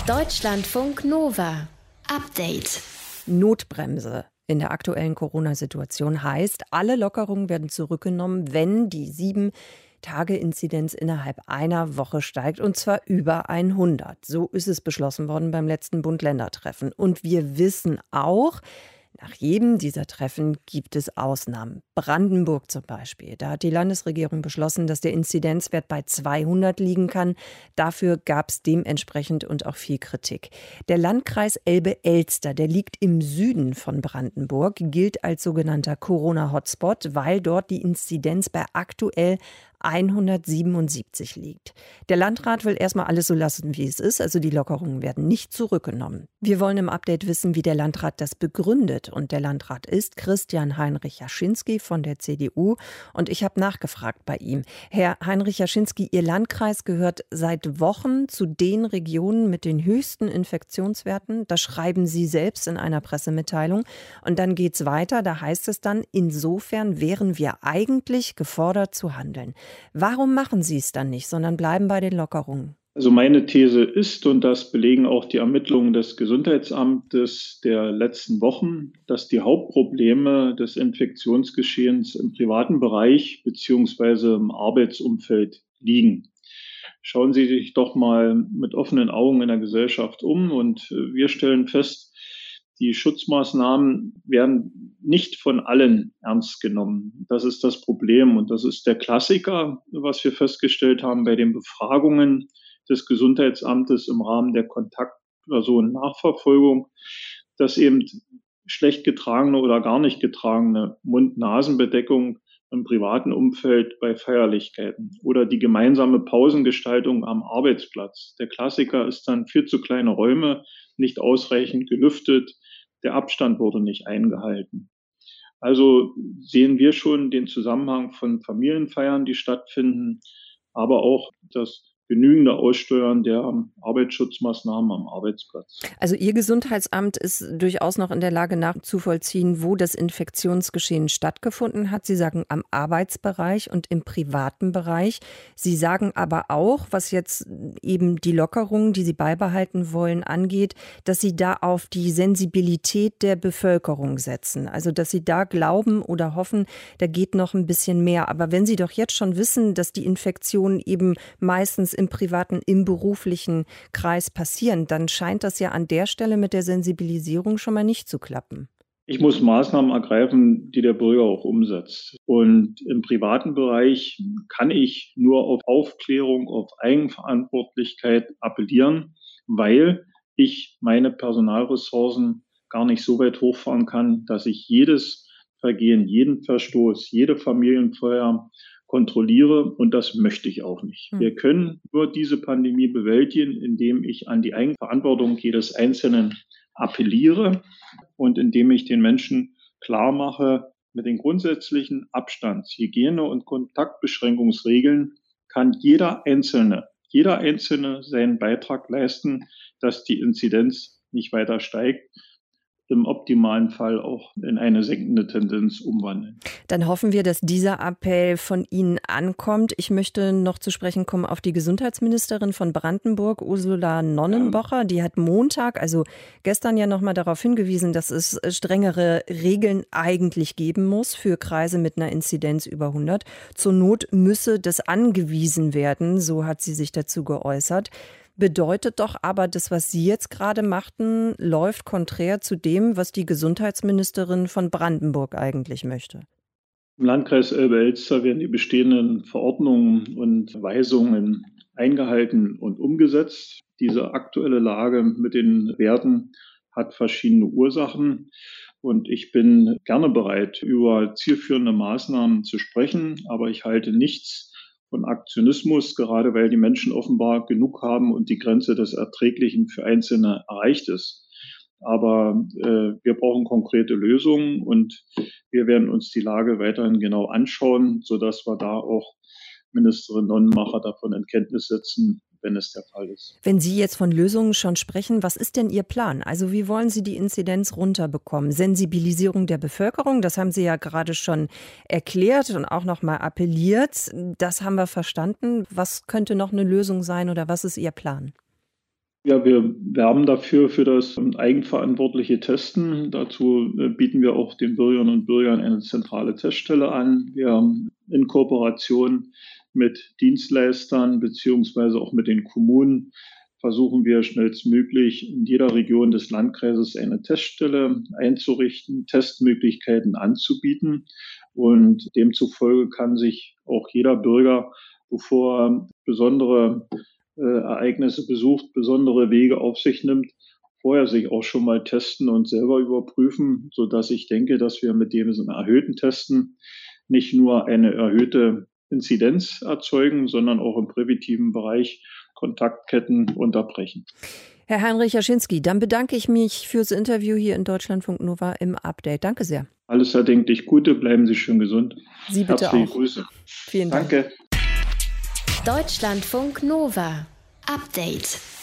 Deutschlandfunk Nova. Update. Notbremse in der aktuellen Corona-Situation heißt, alle Lockerungen werden zurückgenommen, wenn die 7-Tage-Inzidenz innerhalb einer Woche steigt, und zwar über 100. So ist es beschlossen worden beim letzten Bund-Länder-Treffen. Und wir wissen auch, nach jedem dieser Treffen gibt es Ausnahmen. Brandenburg zum Beispiel. Da hat die Landesregierung beschlossen, dass der Inzidenzwert bei 200 liegen kann. Dafür gab es dementsprechend und auch viel Kritik. Der Landkreis Elbe-Elster, der liegt im Süden von Brandenburg, gilt als sogenannter Corona-Hotspot, weil dort die Inzidenz bei aktuell 177 liegt. Der Landrat will erstmal alles so lassen, wie es ist, also die Lockerungen werden nicht zurückgenommen. Wir wollen im Update wissen, wie der Landrat das begründet. Und der Landrat ist Christian Heinrich Jaschinski von der CDU. Und ich habe nachgefragt bei ihm. Herr Heinrich Jaschinski, Ihr Landkreis gehört seit Wochen zu den Regionen mit den höchsten Infektionswerten. Das schreiben Sie selbst in einer Pressemitteilung. Und dann geht es weiter, da heißt es dann, insofern wären wir eigentlich gefordert zu handeln. Warum machen Sie es dann nicht, sondern bleiben bei den Lockerungen? Also meine These ist, und das belegen auch die Ermittlungen des Gesundheitsamtes der letzten Wochen, dass die Hauptprobleme des Infektionsgeschehens im privaten Bereich bzw. im Arbeitsumfeld liegen. Schauen Sie sich doch mal mit offenen Augen in der Gesellschaft um und wir stellen fest, die Schutzmaßnahmen werden nicht von allen ernst genommen. Das ist das Problem und das ist der Klassiker, was wir festgestellt haben bei den Befragungen des Gesundheitsamtes im Rahmen der Kontaktpersonennachverfolgung, dass eben schlecht getragene oder gar nicht getragene Mund-Nasen-Bedeckung im privaten Umfeld bei Feierlichkeiten oder die gemeinsame Pausengestaltung am Arbeitsplatz. Der Klassiker ist dann viel zu kleine Räume, nicht ausreichend gelüftet, der Abstand wurde nicht eingehalten. Also sehen wir schon den Zusammenhang von Familienfeiern, die stattfinden, aber auch das genügende Aussteuern der Arbeitsschutzmaßnahmen am Arbeitsplatz. Also Ihr Gesundheitsamt ist durchaus noch in der Lage nachzuvollziehen, wo das Infektionsgeschehen stattgefunden hat. Sie sagen am Arbeitsbereich und im privaten Bereich. Sie sagen aber auch, was jetzt eben die Lockerungen, die Sie beibehalten wollen, angeht, dass Sie da auf die Sensibilität der Bevölkerung setzen. Also dass Sie da glauben oder hoffen, da geht noch ein bisschen mehr. Aber wenn Sie doch jetzt schon wissen, dass die Infektionen eben meistens im privaten, im beruflichen Kreis passieren, dann scheint das ja an der Stelle mit der Sensibilisierung schon mal nicht zu klappen. Ich muss Maßnahmen ergreifen, die der Bürger auch umsetzt. Und im privaten Bereich kann ich nur auf Aufklärung, auf Eigenverantwortlichkeit appellieren, weil ich meine Personalressourcen gar nicht so weit hochfahren kann, dass ich jedes Vergehen, jeden Verstoß, jede Familienfeier kontrolliere, und das möchte ich auch nicht. Wir können nur diese Pandemie bewältigen, indem ich an die Eigenverantwortung jedes Einzelnen appelliere und indem ich den Menschen klar mache, mit den grundsätzlichen Abstands-, Hygiene- und Kontaktbeschränkungsregeln kann jeder Einzelne seinen Beitrag leisten, dass die Inzidenz nicht weiter steigt, im optimalen Fall auch in eine sinkende Tendenz umwandeln. Dann hoffen wir, dass dieser Appell von Ihnen ankommt. Ich möchte noch zu sprechen kommen auf die Gesundheitsministerin von Brandenburg, Ursula Nonnenbocher. Die hat Montag, also gestern ja nochmal darauf hingewiesen, dass es strengere Regeln eigentlich geben muss für Kreise mit einer Inzidenz über 100. Zur Not müsse das angewiesen werden, so hat sie sich dazu geäußert. Bedeutet doch aber, das, was Sie jetzt gerade machten, läuft konträr zu dem, was die Gesundheitsministerin von Brandenburg eigentlich möchte. Im Landkreis Elbe-Elster werden die bestehenden Verordnungen und Weisungen eingehalten und umgesetzt. Diese aktuelle Lage mit den Werten hat verschiedene Ursachen. Und ich bin gerne bereit, über zielführende Maßnahmen zu sprechen, aber ich halte nichts von Aktionismus, gerade weil die Menschen offenbar genug haben und die Grenze des Erträglichen für Einzelne erreicht ist. Aber wir brauchen konkrete Lösungen und wir werden uns die Lage weiterhin genau anschauen, sodass wir da auch Ministerin Nonnenmacher davon in Kenntnis setzen, wenn es der Fall ist. Wenn Sie jetzt von Lösungen schon sprechen, was ist denn Ihr Plan? Also wie wollen Sie die Inzidenz runterbekommen? Sensibilisierung der Bevölkerung, das haben Sie ja gerade schon erklärt und auch noch mal appelliert. Das haben wir verstanden. Was könnte noch eine Lösung sein oder was ist Ihr Plan? Ja, wir werben dafür für das eigenverantwortliche Testen. Dazu bieten wir auch den Bürgerinnen und Bürgern eine zentrale Teststelle an. Wir haben in Kooperation mit Dienstleistern beziehungsweise auch mit den Kommunen versuchen wir schnellstmöglich in jeder Region des Landkreises eine Teststelle einzurichten, Testmöglichkeiten anzubieten. Und demzufolge kann sich auch jeder Bürger, bevor er besondere Ereignisse besucht, besondere Wege auf sich nimmt, vorher sich auch schon mal testen und selber überprüfen, sodass ich denke, dass wir mit dem erhöhten Testen nicht nur eine erhöhte Inzidenz erzeugen, sondern auch im präventiven Bereich Kontaktketten unterbrechen. Herr Heinrich Jaschinski, dann bedanke ich mich fürs Interview hier in Deutschlandfunk Nova im Update. Danke sehr. Alles erdenklich Gute, bleiben Sie schön gesund. Sie bitte Herzliche auch. Grüße. Vielen Dank. Danke. Deutschlandfunk Nova. Update.